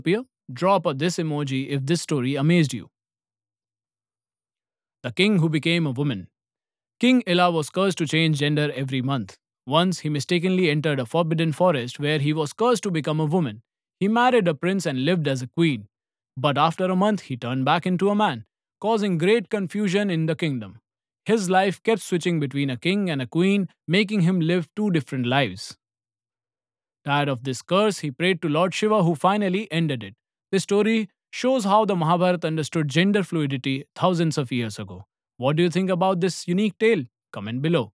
appear? Drop this emoji if this story amazed you. The king who became a woman. King Ella was cursed to change gender every month. Once he mistakenly entered a forbidden forest where he was cursed to become a woman. He married a prince and lived as a queen. But after a month, he turned back into a man, causing great confusion in the kingdom. His life kept switching between a king and a queen, making him live two different lives. Tired of this curse, he prayed to Lord Shiva, who finally ended it. This story shows how the Mahabharata understood gender fluidity thousands of years ago. What do you think about this unique tale? Comment below.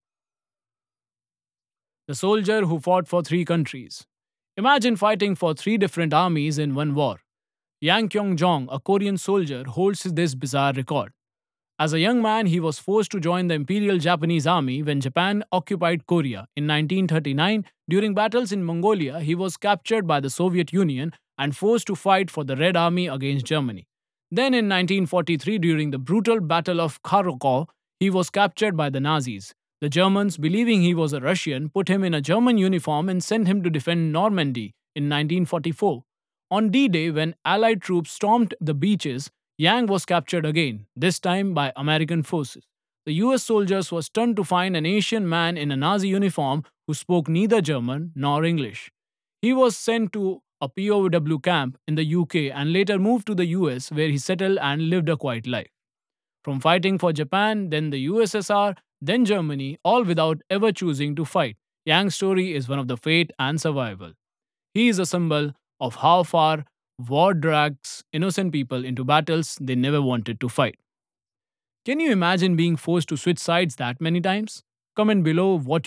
The soldier who fought for three countries. Imagine fighting for three different armies in one war. Yang Kyung-jong, a Korean soldier, holds this bizarre record. As a young man, he was forced to join the Imperial Japanese Army when Japan occupied Korea. In 1939, during battles in Mongolia, he was captured by the Soviet Union and forced to fight for the Red Army against Germany. Then in 1943, during the brutal Battle of Kharkov, he was captured by the Nazis. The Germans, believing he was a Russian, put him in a German uniform and sent him to defend Normandy in 1944. On D Day, when Allied troops stormed the beaches, Yang was captured again, this time by American forces. The US soldiers were stunned to find an Asian man in a Nazi uniform who spoke neither German nor English. He was sent to a POW camp in the UK and later moved to the US, where he settled and lived a quiet life. From fighting for Japan, then the USSR, then Germany, all without ever choosing to fight. Yang's story is one of the fate and survival. He is a symbol of how far war drags innocent people into battles they never wanted to fight. Can you imagine being forced to switch sides that many times? Comment below what